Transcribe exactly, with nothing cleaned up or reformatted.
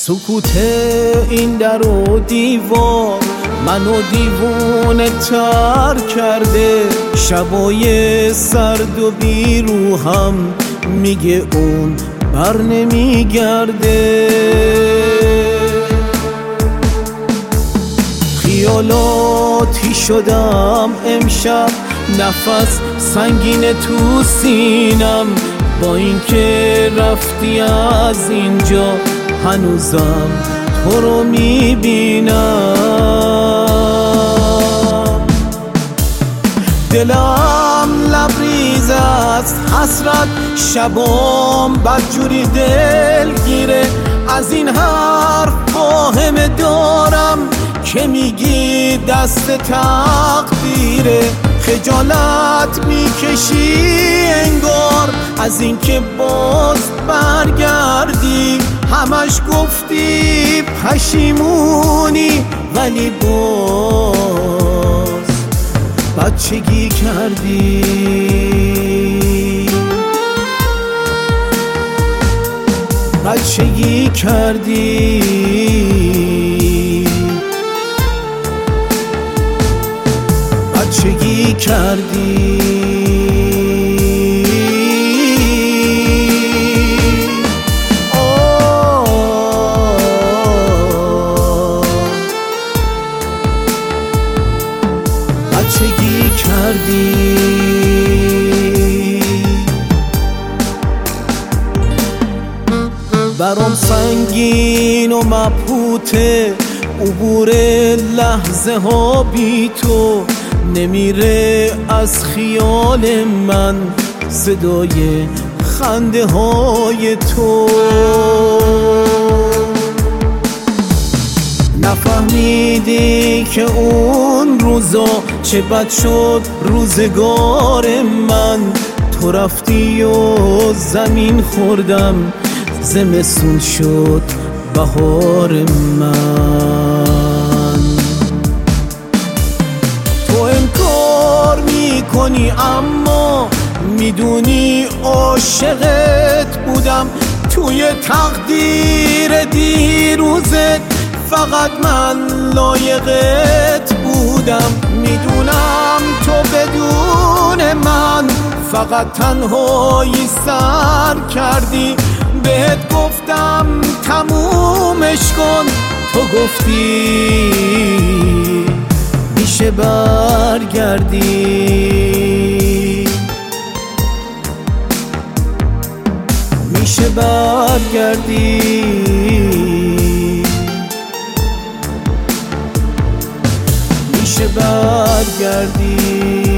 سکوت این در و دیوار منو دیوونه تر کرده، شبای سرد و بیروحم میگه اون بر نمیگرده. خیالاتی شدم امشب، نفس سنگین تو سینم، با اینکه رفتی از اینجا هنوزم تو رو میبینم. دلم لبریز است حسرت، شبام بدجوری دلگیره، از این حرف واهمه دارم که میگی دست تقدیره. خجالت میکشی انگار از اینکه باز برگردی، همش گفتی پشیمونی ولی باز بچگی کردی. بچگی کردی بچگی کردی بچگی کردی. برام سنگین و مبهوته عبور لحظه ها بی تو، نمیره از خیال من صدای خنده های تو. نفهمیدی که اون روزا چه بد شد روزگار من، تو رفتی و زمین خوردم، زمستون شد بهار من. تو انکار میکنی اما میدونی عاشقت بودم، توی تقدیر دیروزت فقط من لایقت بودم. میدونم تو بدون من فقط تنهایی سر کردی، بهت گفتم تمومش کن، تو گفتی میشه برگردی، میشه برگردی، میشه برگردی.